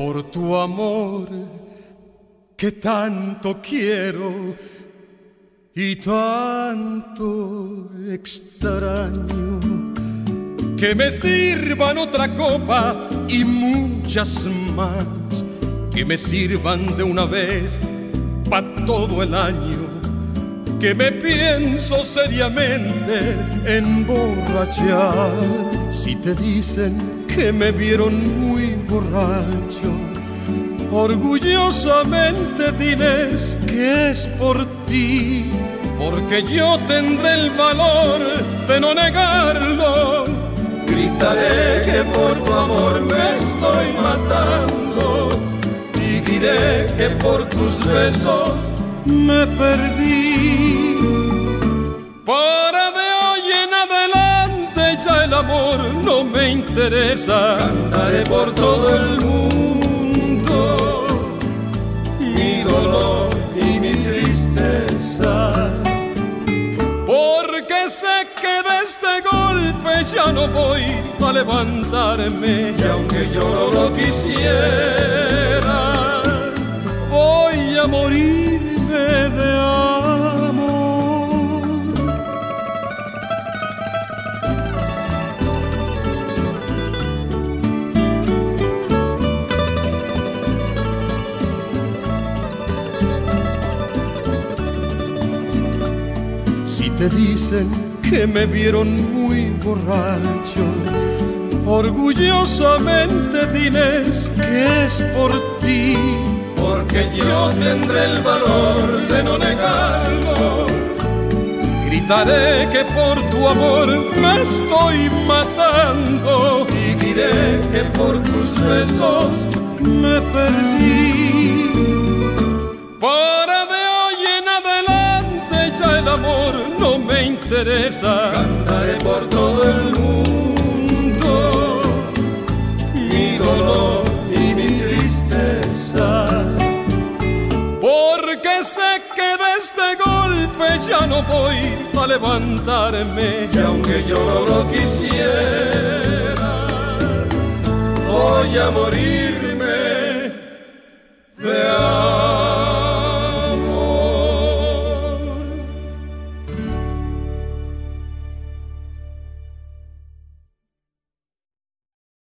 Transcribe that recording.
por tu amor que tanto quiero y tanto extraño. Que me sirvan otra copa y muchas más, que me sirvan de una vez pa' todo el año. Que me pienso seriamente emborrachar. Si te dicen que me vieron muy borracho, orgullosamente diles que es por ti, porque yo tendré el valor de no negarlo. Gritaré que por tu amor me estoy matando y diré que por tus besos me perdí. Para de hoy en adelante ya el amor no me interesa. Cantaré por todo el mundo mi dolor y mi tristeza, porque sé que de este golpe ya no voy a levantarme. Y aunque yo no lo quisiera, voy a morirme de amor. Si te dicen que me vieron muy borracho, orgullosamente diles que es por ti, porque yo tendré el valor de no negarlo. Gritaré que por tu amor me estoy matando y diré que por tus besos me perdí. Para de hoy en adelante ya el amor no me interesa. Cantaré por todo el mundo mi dolor y mi tristeza, porque sé que de este golpe ya no voy a levantarme. Y aunque yo no lo quisiera, voy a morir